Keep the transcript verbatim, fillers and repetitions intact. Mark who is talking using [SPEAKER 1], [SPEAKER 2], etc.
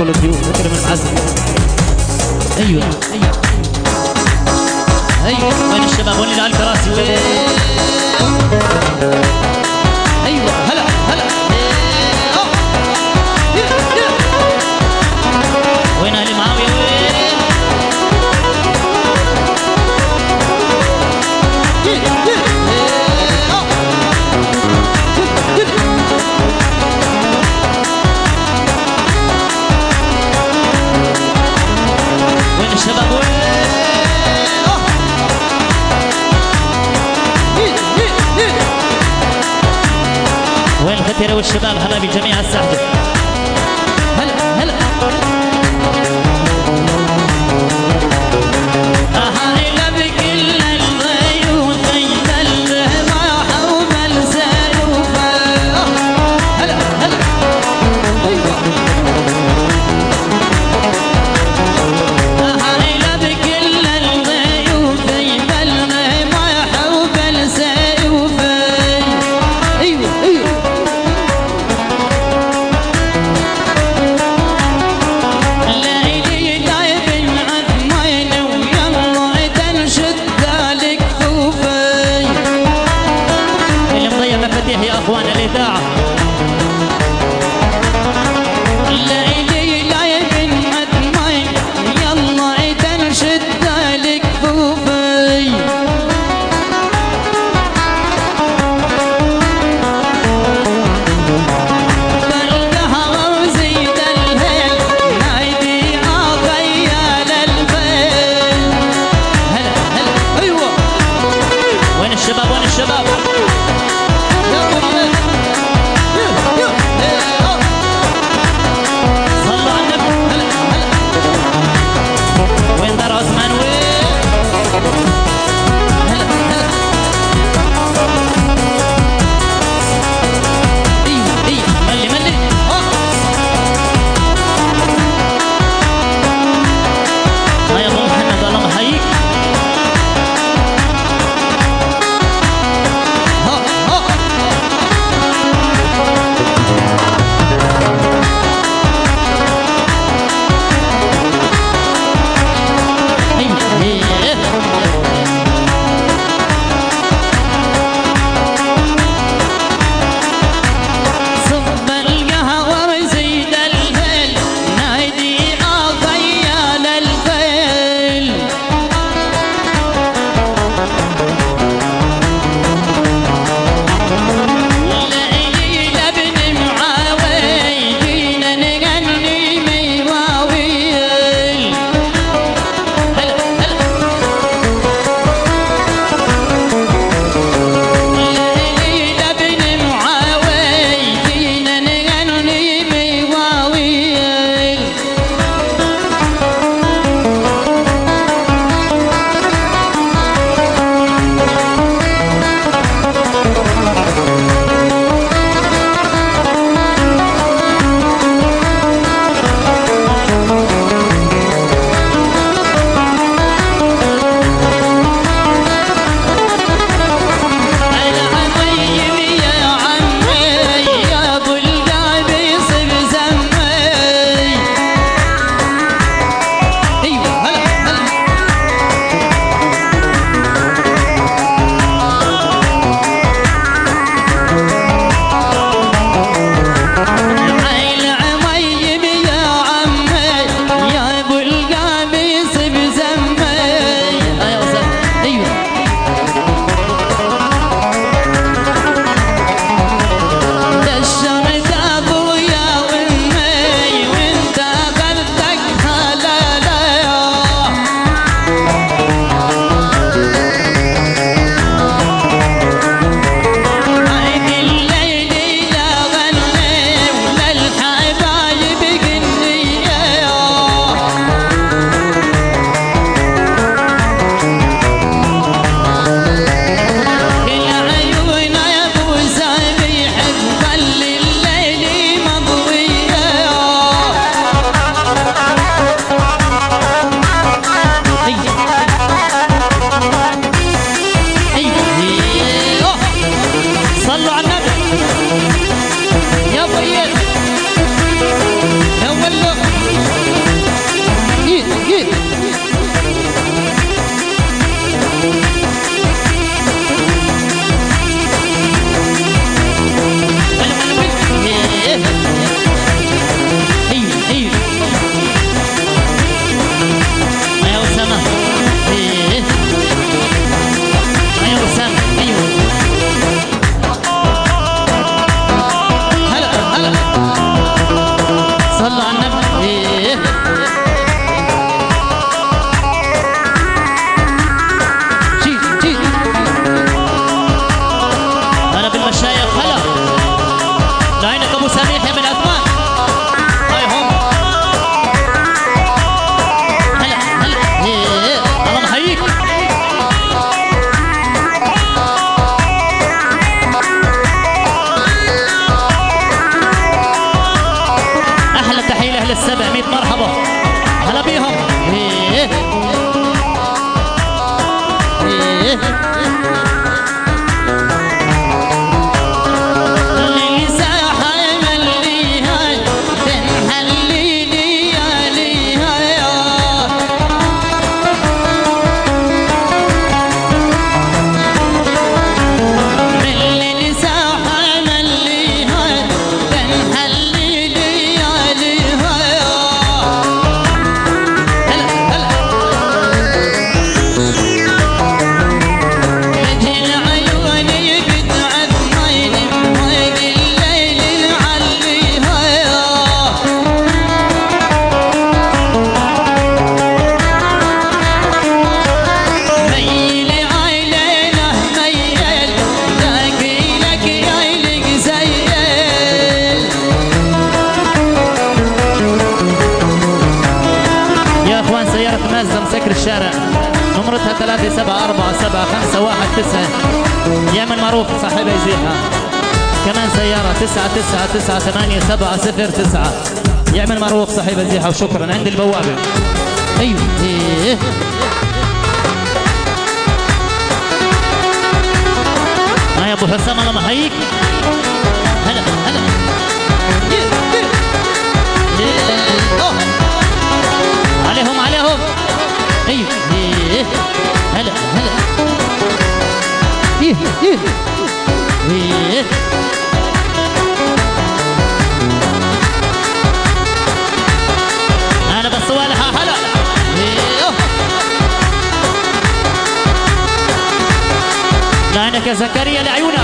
[SPEAKER 1] كل الضيوف اكرم المعزم. ايوه ايوه ايوه وين الشباب وين اللي على الكراسي وين؟ ايوه هلا هلا وين اهل معاويه وين؟ وين الشباب وين؟ وين الختيرة والشباب؟ هلا بجميع السحدة. هلا هلا أهلا بكل الضيوف المرحة وبالسيوفة. هلا هلا أيوة أهلا بكل الضيوف المرحة وبالسيوفة. أيوة أيوة مرحبا هلا بيهم. إيه إيه الشارع نمرتها ثلاثة سبعة أربعة سبعة خمسة واحد تسعة. يعمل معروف صاحبها يزيحها. كمان سيارة تسعة تسعة تسعة ثمانية سبعة صفر تسعة. يعمل معروف صاحبها يزيحها. وشكرا. عند البوابة. أيوه إيه ما يا أبو حسام الله محييك. هلا هلا إيه إيه إيه عليهم عليهم. ايوه ايه هلا هلا ايه ايه ايه انا بصوالها هلا ايه لعنك يا زكريا لعيونك.